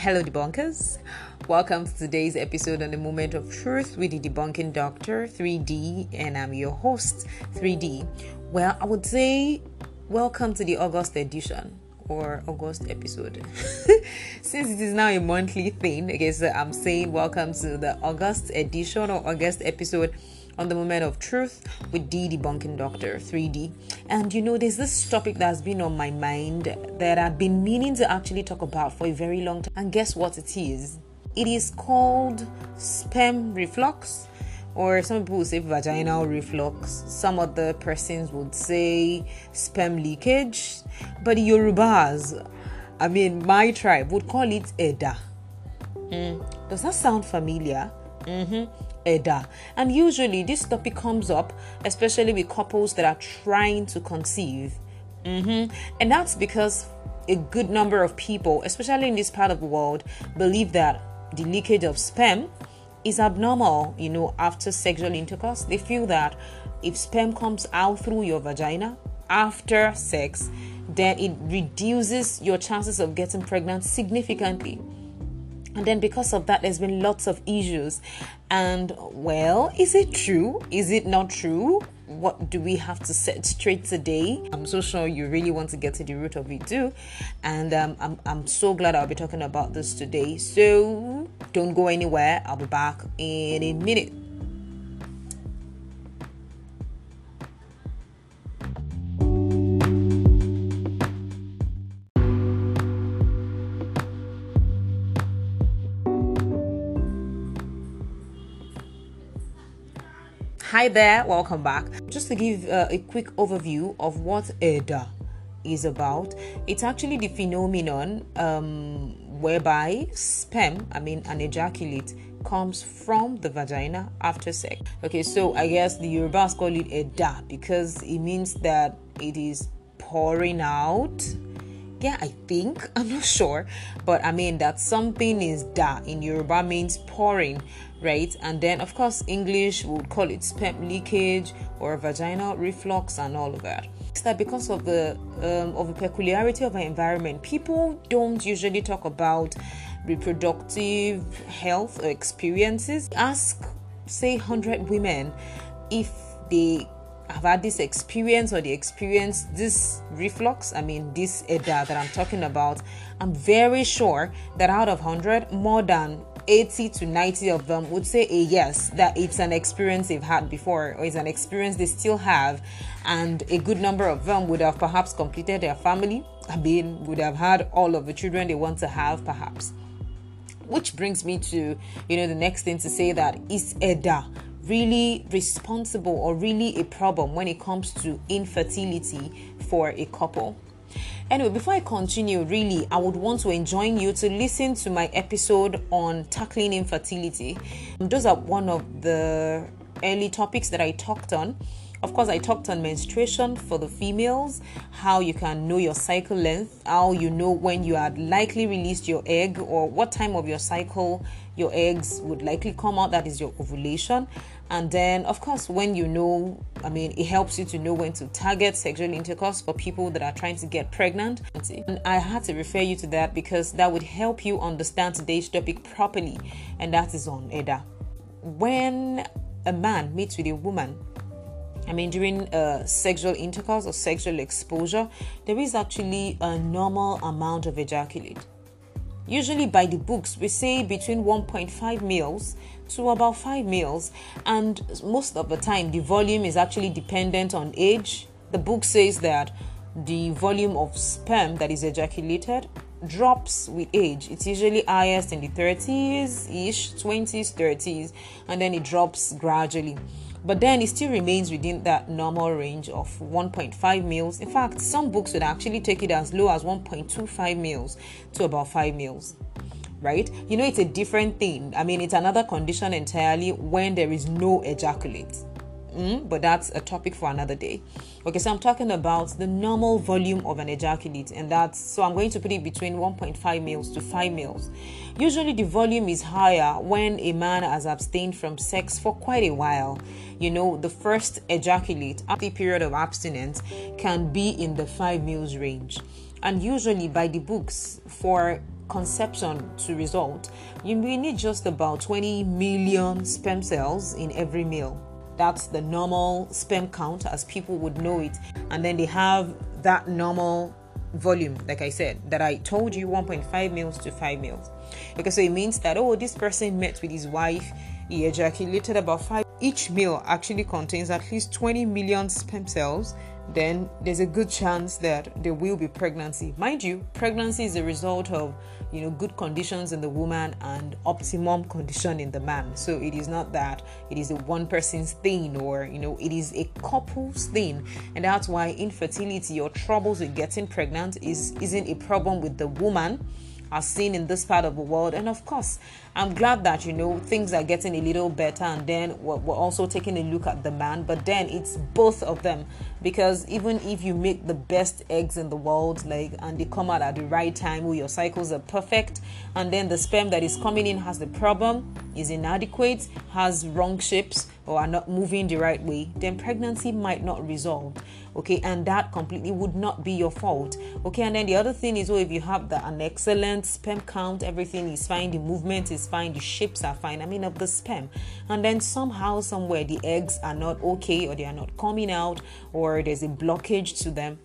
Hello, debunkers. Welcome to today's episode on the Moment of Truth with the Debunking Doctor 3D, and I'm your host 3D. Well, I would say welcome to the August edition or August episode. Since it is now a monthly thing, okay, so I'm saying welcome to the August edition or August episode on the Moment of Truth with the Debunking Doctor 3D. And there's this topic that's been on my mind that I've been meaning to actually talk about for a very long time. And guess what it is? It is called sperm reflux, or some people would say vaginal reflux. Some other persons would say sperm leakage. But the Yorubas, my tribe would call it Eda. Does that sound familiar? Eda. And usually this topic comes up, especially with couples that are trying to conceive. And that's because a good number of people, especially in this part of the world, believe that the leakage of sperm is abnormal, after sexual intercourse. They feel that if sperm comes out through your vagina after sex, then it reduces your chances of getting pregnant significantly. And then because of that, there's been lots of issues. And well, is it true? Is it not true? What do we have to set straight today? I'm so sure you really want to get to the root of it too. And I'm so glad I'll be talking about this today. So don't go anywhere. I'll be back in a minute. Hi there, welcome back. Just to give a quick overview of what EDA is about. It's actually the phenomenon whereby sperm, an ejaculate, comes from the vagina after sex. Okay, so I guess the Yorubas call it EDA because it means that it is pouring out. Yeah, I think. I'm not sure. But that something is da in Yoruba means pouring, right? And then, of course, English would call it sperm leakage or vaginal reflux and all of that. It's that because of the peculiarity of our environment, people don't usually talk about reproductive health or experiences. Ask, say, 100 women if they have had this experience or they experienced this reflux, this EDA that I'm talking about. I'm very sure that out of 100, more than 80 to 90 of them would say a yes, that it's an experience they've had before or it's an experience they still have. And a good number of them would have perhaps completed their family, would have had all of the children they want to have perhaps. Which brings me to, the next thing to say, that is EDA really responsible or really a problem when it comes to infertility for a couple? Anyway, before I continue, really, I would want to enjoin you to listen to my episode on tackling infertility. Those are one of the early topics that I talked on. Of course, I talked on menstruation for the females, how you can know your cycle length, how you know when you had likely released your egg or what time of your cycle your eggs would likely come out, that is your ovulation. And then, of course, when it helps you to know when to target sexual intercourse for people that are trying to get pregnant. And I had to refer you to that because that would help you understand today's topic properly, and that is on EDA. When a man meets with a woman, during sexual intercourse or sexual exposure, there is actually a normal amount of ejaculate. Usually by the books, we say between 1.5 mils to about 5 mils. And most of the time, the volume is actually dependent on age. The book says that the volume of sperm that is ejaculated drops with age. It's usually highest in the 30s-ish, 20s, 30s, and then it drops gradually. But then it still remains within that normal range of 1.5 mils. In fact, some books would actually take it as low as 1.25 mils to about 5 mils, right? It's a different thing. It's another condition entirely when there is no ejaculate. But that's a topic for another day. Okay, so I'm talking about the normal volume of an ejaculate, and so I'm going to put it between 1.5 mils to 5 mils. Usually the volume is higher when a man has abstained from sex for quite a while. The first ejaculate after the period of abstinence can be in the 5 mils range. And usually by the books, for conception to result, you need just about 20 million sperm cells in every male. That's the normal sperm count as people would know it. And then they have that normal volume, like I said, that I told you, 1.5 mils to 5 mils. Okay, so it means that, this person met with his wife, he ejaculated about 5. Each male actually contains at least 20 million sperm cells. Then there's a good chance that there will be pregnancy. Mind you, pregnancy is a result of, good conditions in the woman and optimum condition in the man. So it is not that it is a one person's thing, or, it is a couple's thing. And that's why infertility or troubles with getting pregnant isn't a problem with the woman, as seen in this part of the world. And of course, I'm glad that things are getting a little better, and then we're also taking a look at the man. But then it's both of them, because even if you make the best eggs in the world, and they come out at the right time, where your cycles are perfect, and then the sperm that is coming in has the problem, is inadequate, has wrong shapes, or are not moving the right way, then pregnancy might not resolve. Okay, and that completely would not be your fault. Okay, and then the other thing is, if you have an excellent sperm count, everything is fine, the movement is fine, the shapes are fine, of the sperm, and then somehow, somewhere, the eggs are not okay, or they are not coming out, or there's a blockage to them,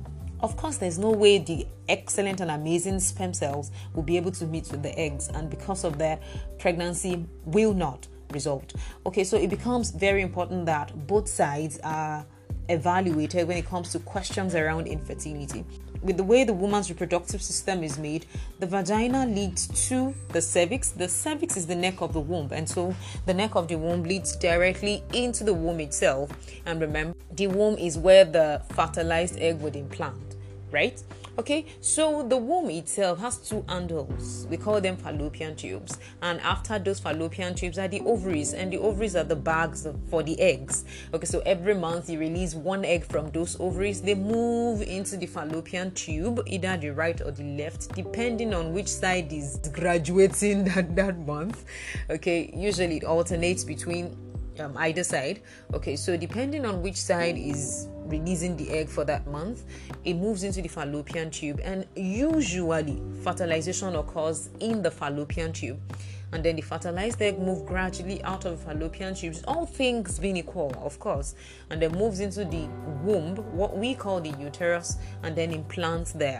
of course, there's no way the excellent and amazing sperm cells will be able to meet with the eggs, and because of that, pregnancy will not result. Okay, so it becomes very important that both sides are evaluated when it comes to questions around infertility. With the way the woman's reproductive system is made, the vagina leads to the cervix. The cervix is the neck of the womb, and so the neck of the womb leads directly into the womb itself. And remember, the womb is where the fertilized egg would implant, right? Okay, so the womb itself has two handles. We call them fallopian tubes. And after those fallopian tubes are the ovaries, and the ovaries are the bags for the eggs. Okay, so every month you release one egg from those ovaries. They move into the fallopian tube, either the right or the left, depending on which side is graduating that month. Okay, usually it alternates between either side. Okay, so depending on which side is releasing the egg for that month, it moves into the fallopian tube, and usually fertilization occurs in the fallopian tube, and then the fertilized egg moves gradually out of the fallopian tubes, all things being equal, of course, and then moves into the womb, what we call the uterus, and then implants there.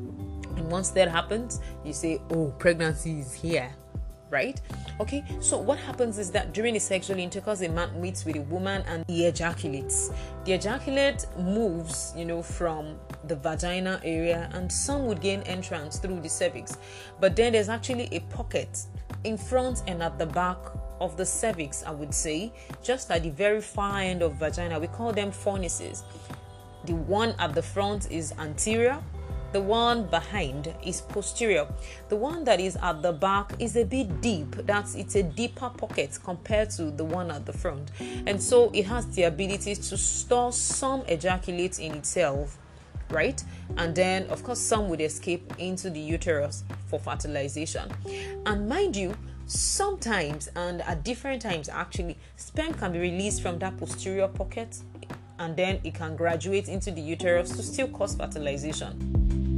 And once that happens, you say, pregnancy is here, right? Okay, so what happens is that during the sexual intercourse, a man meets with a woman and he ejaculates. The ejaculate moves, from the vagina area, and some would gain entrance through the cervix. But then there's actually a pocket in front and at the back of the cervix, I would say, just at the very far end of vagina. We call them fornices. The one at the front is anterior. The one behind is posterior. The one that is at the back is a bit deep. It's a deeper pocket compared to the one at the front. And so it has the ability to store some ejaculate in itself, right? And then, of course, some would escape into the uterus for fertilization. And mind you, sometimes, and at different times actually, sperm can be released from that posterior pocket, and then it can graduate into the uterus to still cause fertilization.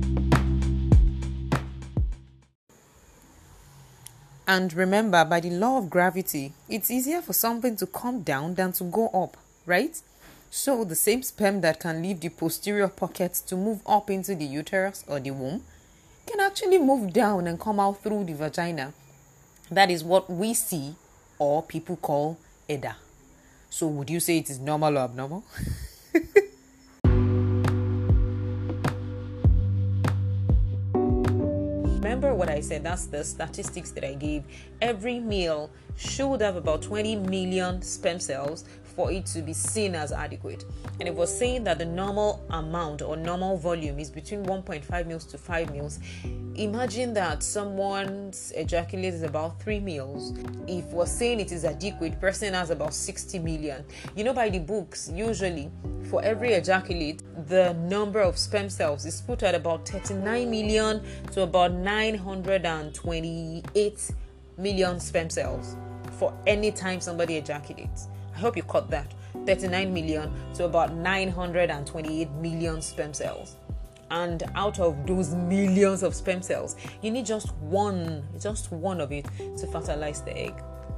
And remember, by the law of gravity, it's easier for something to come down than to go up, right? So the same sperm that can leave the posterior pocket to move up into the uterus or the womb can actually move down and come out through the vagina. That is what we see, or people call EDA. So would you say it is normal or abnormal? Remember what I said, that's the statistics that I gave. Every male should have about 20 million sperm cells for it to be seen as adequate. And it was saying that the normal amount or normal volume is between 1.5 mils to 5 mils. Imagine that someone's ejaculate is about 3 mils. If we're saying it is adequate, person has about 60 million. By the books, usually for every ejaculate, the number of sperm cells is put at about 39 million to about 928 million sperm cells for any time somebody ejaculates. I hope you caught that. 39 million to about 928 million sperm cells. And out of those millions of sperm cells, you need just one of it to fertilize the egg.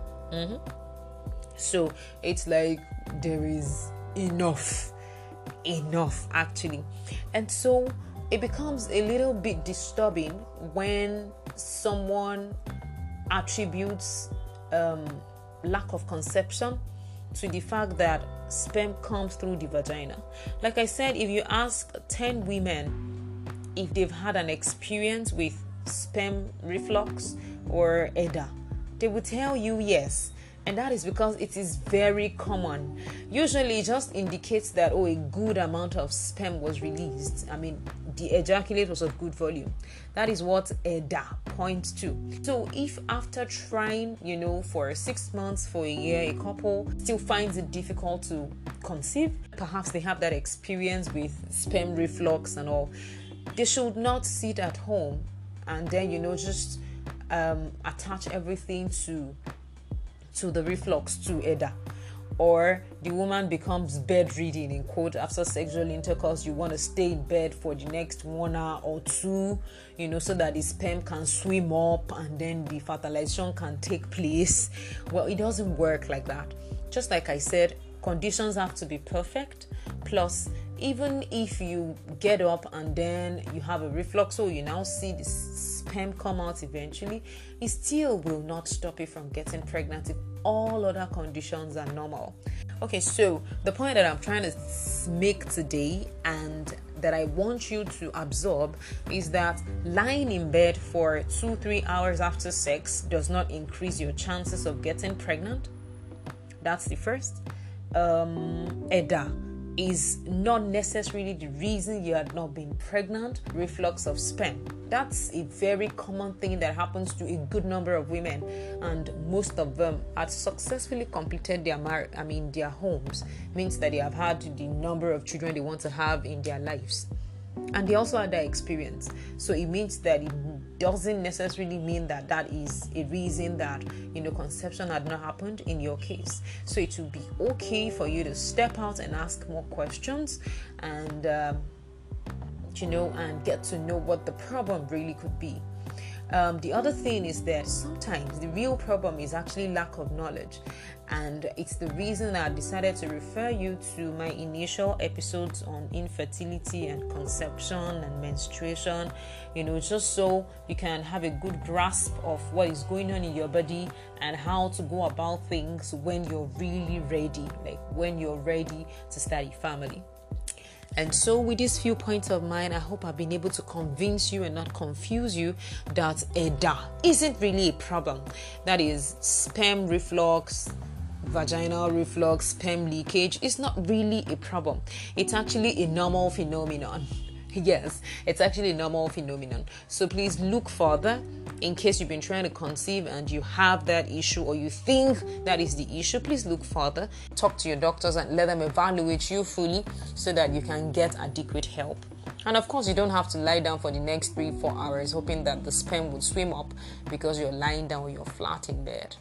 So it's like there is enough actually. And so it becomes a little bit disturbing when someone attributes lack of conception to the fact that sperm comes through the vagina. Like I said, if you ask 10 women if they've had an experience with sperm reflux or EDA, they will tell you yes. And that is because it is very common. Usually it just indicates that, a good amount of sperm was released. I mean, the ejaculate was of good volume. That is what EDA points to. So if after trying, for 6 months, for a year, a couple still finds it difficult to conceive, perhaps they have that experience with sperm reflux and all, they should not sit at home and then, just attach everything to the reflux, to EDA. Or the woman becomes bedridden, in quote, after sexual intercourse. You want to stay in bed for the next 1 hour or 2, so that the sperm can swim up and then the fertilization can take place. Well, it doesn't work like that. Just like I said, conditions have to be perfect. Plus, even if you get up and then you have a reflux, so you now see the sperm come out eventually, it still will not stop you from getting pregnant if all other conditions are normal. Okay, so the point that I'm trying to make today and that I want you to absorb is that lying in bed for 2-3 hours after sex does not increase your chances of getting pregnant. That's the first. EDA is not necessarily the reason you had not been pregnant. Reflux of sperm, that's a very common thing that happens to a good number of women, and most of them had successfully completed their homes. Means that they have had the number of children they want to have in their lives, and they also had that experience. So it means that it doesn't necessarily mean that that is a reason that conception had not happened in your case. So it will be okay for you to step out and ask more questions and and get to know what the problem really could be. The other thing is that sometimes the real problem is actually lack of knowledge, and it's the reason I decided to refer you to my initial episodes on infertility and conception and menstruation, just so you can have a good grasp of what is going on in your body and how to go about things when you're really ready, like when you're ready to start a family. And so with these few points of mine, I hope I've been able to convince you and not confuse you that EDA isn't really a problem. That is, sperm reflux, vaginal reflux, sperm leakage is not really a problem. It's actually a normal phenomenon. Yes, it's actually a normal phenomenon. So please look further in case you've been trying to conceive and you have that issue or you think that is the issue. Please look further. Talk to your doctors and let them evaluate you fully so that you can get adequate help. And of course, you don't have to lie down for the next 3-4 hours hoping that the sperm would swim up because you're lying down or you're flat in bed.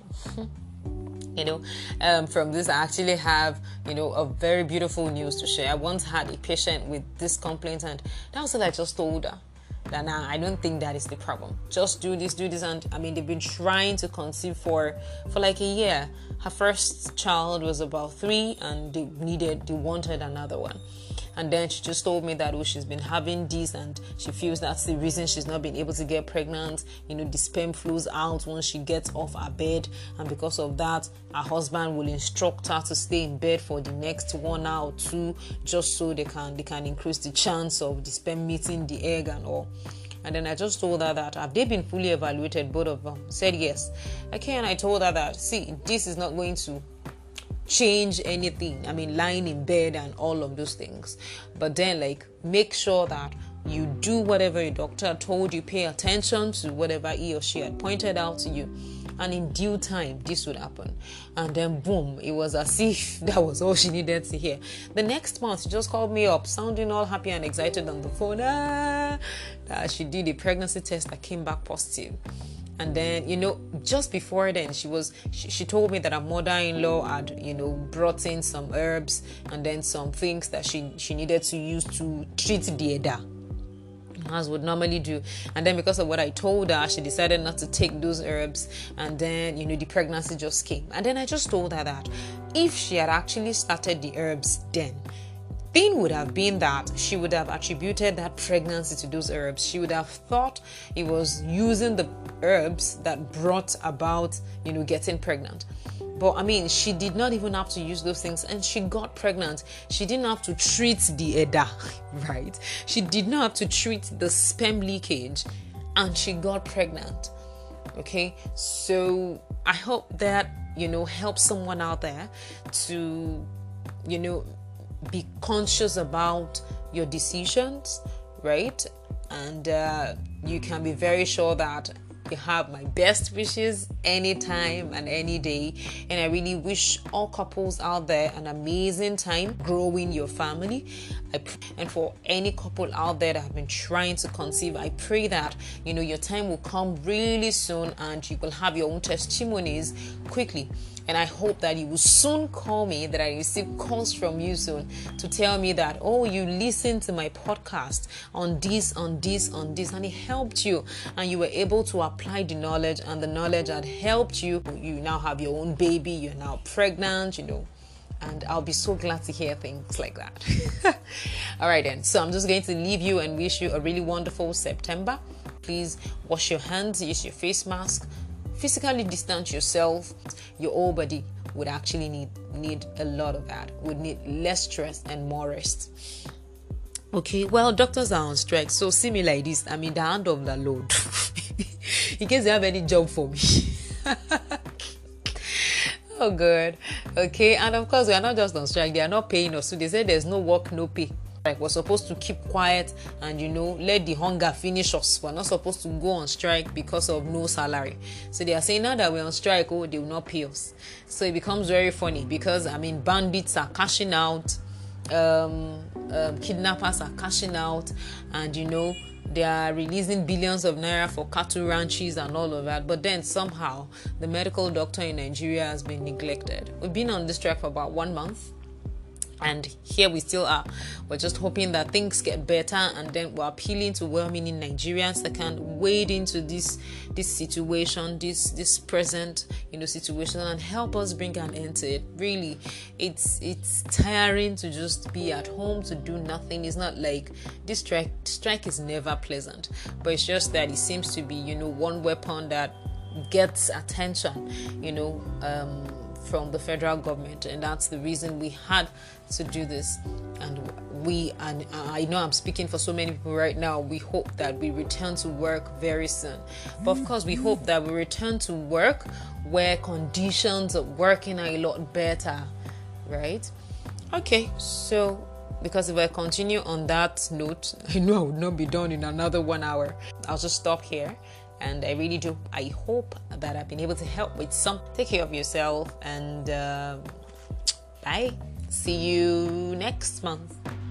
From this, I actually have, a very beautiful news to share. I once had a patient with this complaint, and that was what I just told her. That I don't think that is the problem. Just do this. And they've been trying to conceive for like a year. Her first child was about 3 and they wanted another one. And then she just told me that she's been having this and she feels that's the reason she's not been able to get pregnant. The sperm flows out once she gets off her bed, and because of that, her husband will instruct her to stay in bed for the next 1 hour or 2, just so they can increase the chance of the sperm meeting the egg and all. And then I just told her that have they been fully evaluated, both of them? Said yes. Okay, and I told her that this is not going to change anything. Lying in bed and all of those things. But then make sure that you do whatever your doctor told you, pay attention to whatever he or she had pointed out to you, and in due time this would happen. And then boom, it was as if that was all she needed to hear. The next month she just called me up sounding all happy and excited on the phone that she did a pregnancy test that came back positive. And then, just before then, she told me that her mother-in-law had, brought in some herbs and then some things that she needed to use to treat the EDA. as would normally do. And then because of what I told her, she decided not to take those herbs, and then the pregnancy just came. And then I just told her that if she had actually started the herbs then, thing would have been that she would have attributed that pregnancy to those herbs. She would have thought it was using the herbs that brought about getting pregnant. But she did not even have to use those things, and she got pregnant. She didn't have to treat the EDA, right? She did not have to treat the sperm leakage, and she got pregnant. Okay, so I hope that helps someone out there to be conscious about your decisions, right? And you can be very sure that you have my best wishes anytime and any day. And I really wish all couples out there an amazing time growing your family. And for any couple out there that have been trying to conceive, I pray that your time will come really soon and you will have your own testimonies quickly. And I hope that you will soon call me, that I receive calls from you soon to tell me that, oh, you listened to my podcast on this, and it helped you, and you were able to apply the knowledge, and the knowledge had helped you. You now have your own baby, you're now pregnant, and I'll be so glad to hear things like that. All right then, so I'm just going to leave you and wish you a really wonderful September. Please wash your hands, use your face mask, physically distance yourself. Your whole body would actually need a lot of that, would need less stress and more rest. Okay, well, doctors are on strike, so see me like this, I'm in the hand of the Lord. In case you have any job for me. Oh God. Okay, and of course we are not just on strike, they are not paying us, so they say there's no work, no pay. Like, we're supposed to keep quiet and let the hunger finish us. We're not supposed to go on strike because of no salary. So they are saying now that we're on strike, they will not pay us. So it becomes very funny because bandits are cashing out, kidnappers are cashing out, and they are releasing billions of naira for cattle ranches and all of that. But then somehow the medical doctor in Nigeria has been neglected. We've been on this strike for about 1 month. And here we still are. We're just hoping that things get better, and then we're appealing to well-meaning Nigerians that can wade into this situation, this present situation, and help us bring an end to it. Really, it's tiring to just be at home to do nothing. It's not like this strike is never pleasant, but it's just that it seems to be one weapon that gets attention from the federal government, and that's the reason we had to do this. And I know I'm speaking for so many people right now, we hope that we return to work very soon. But of course we hope that we return to work where conditions of working are a lot better, right? Okay, so because if I continue on that note, I know I would not be done in another 1 hour. I'll just stop here. And I hope that I've been able to help with some. Take care of yourself, and bye. See you next month.